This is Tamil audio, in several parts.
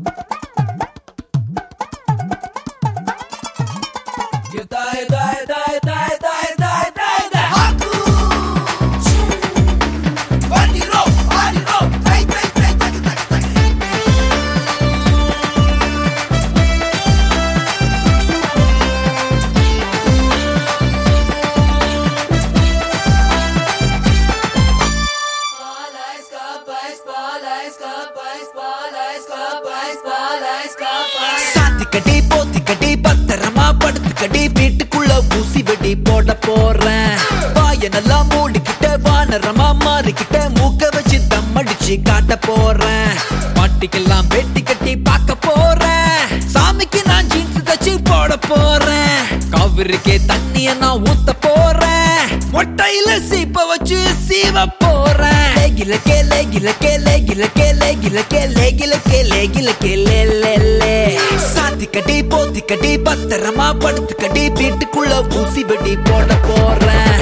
சாத்திக்கடி போத்திக்கடி பத்திரமா படுத்துக்கடி வீட்டுக்குள்ள ஊசி வெடி போட போறேன். வாய நல்லா மூடிக்கிட்ட வானரமா மாறிக்கிட்ட மூக்க வச்சு தம் அடிச்சு காட்ட போறேன். பாட்டிக்கெல்லாம் வெட்டி கட்டி பார்க்க போறேன். சாமிக்கு நான் ஜீன்ஸ் தச்சு போட போறேன். காவிரிக்கே தண்ணிய நான் ஊத்த போறேன். மொட்டையில சீப்ப வச்சு சீவ போறேன். லேகிலக்கே லேகிலக்கே லேகிலக்கே லேகிலக்கே லேகிலக்கே லேகிலக்கே லே சாத்திக்கடி போத்திக்கடி பத்திரமா படுத்துக்கடி வீட்டுக்குள்ள ஊசி வெடி போட போறேன்.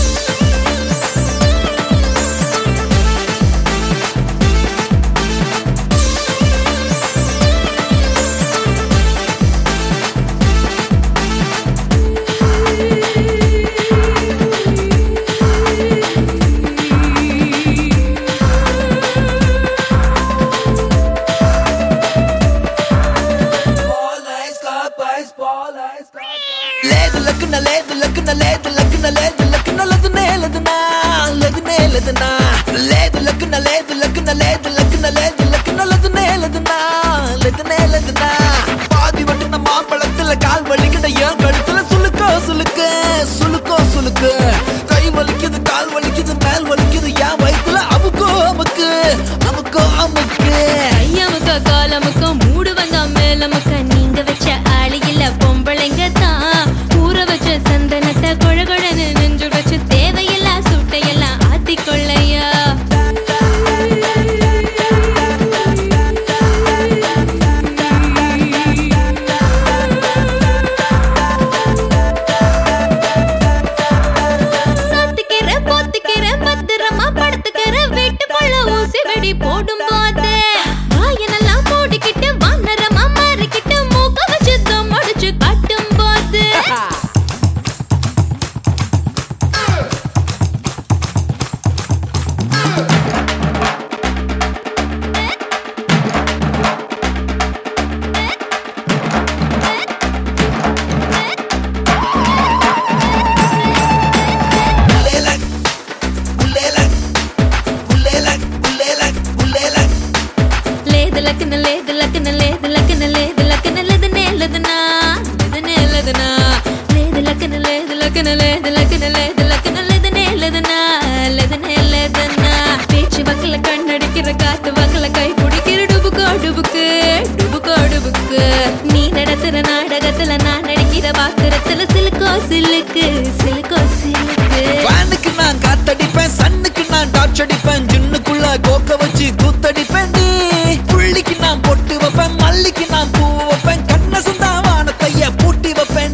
లేదు లక్కున లేదు లక్కున లేదు లక్కున లేదు లక్కున లదునే లదునా లదునే లదునా లేదు లక్కున లేదు లక్కున లేదు లక్కున లేదు లక్కున లదునే లదునా లదునే లదునా பாதி வட்டுன மாம்பழத்துல கால் வலிக்குது ஏன் கழுத்துல சுளுக்கோ சுளுக்கு சுளுக்கோ சுளுக்கு கை வலிக்குது கால் வலிக்குது மேல் வலிக்குது ஏன் வயித்துல அமுக்கோ அமுக்கு அமுக்கோ அமுக்கு ஐயமுக்க காலமுக்க மூடு வந்தா மேலமுக்க நீங்க வச்ச ஆளு இல்ல பொம்பளைங்க தான் ஊற வச்ச சந்தனத்தை கொழகொழன்னு நெஞ்சு வச்சு தேவையில்லா சுட்டையெல்லாம் ஆத்திக்கொள்ளையா சாத்திக்கிற போத்திக்கிற பத்திரமா படுத்துக்கிற வீட்டுக்குள்ள ஊசி வெடி போடும் போது வாயனெல்லாம் மூடிக்கிட்டு வானரமா மாறிக்கிட்டு மூக்க வச்சு தம் அடிச்சு காட்டும் போது లేదు లక్కన లేదు లక్కన లేదు లక్కన లేదు లక్కన లదనే లదనా లదనే లదనా లేదు లక్కన లేదు లక్కన లేదు లక్కన లేదు లక్కన లదనే లదనా లదనే లదనా பேச்சு வக்கல கண்ணடிக்கிற காத்து வக்கல கை பிடிக்கிற டுபுக்கோ டுபுக்கு டுபுக்கோ டுபுக்கு நீ நடத்துற நாடகத்துல நான் நடிக்கிற பாக்குறத்துல சிலுக்கோ சிலுக்கு சிலுக்கோ சிலுக்கு வானுக்கு நான் காத்தடிப்பேன் சன்னுக்கு நான் டார்ச் அடிப்பேன் ஜின்னுக்குள்ள கோக்க வச்சு கூத்தடிப்பேன் புள்ளிக்கு நான் பொட்டு வைப்பேன் மல்லிக்கு நான் பூ வைப்பேன் கண்ண சுந்தா வானத்தைய பூட்டி வைப்பேன்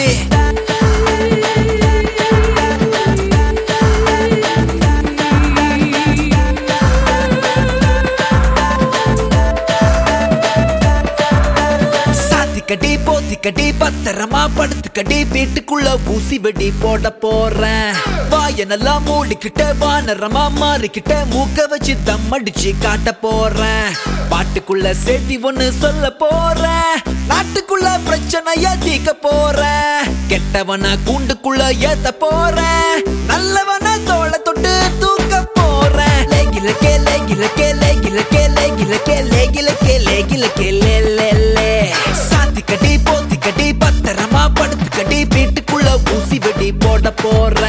சாத்திக்கடி போத்திக்கடி பத்திரமா படுத்துக்கடி வீட்டுக்குள்ள ஊசி வெடி போட போறேன். வாய நல்லா மூடிக்கிட்ட வானரமா மாறிக்கிட்ட மூக்க வச்சு தம் அடிச்சு காட்ட போறேன். பாட்டுக்குள்ள செய்தி ஒண்ணு சொல்ல போறேன். நாட்டுக்குள்ள பிரச்சனைய தீக்க போறேன். கெட்டவனா கூண்டுக்குள்ள ஏத்த போறேன். நல்லவனா தோள தொட்டு தூக்க போறேன். லேகிலக்கே லேகிலக்கே லேகிலக்கே லேகிலக்கே லேகிலக்கே லேகிலக்கே லே சாத்திக்கடி போத்திக்கடி பத்திரமா படுத்துக்கடி வீட்டுக்குள்ள ஊசி வெடி போட போறேன்.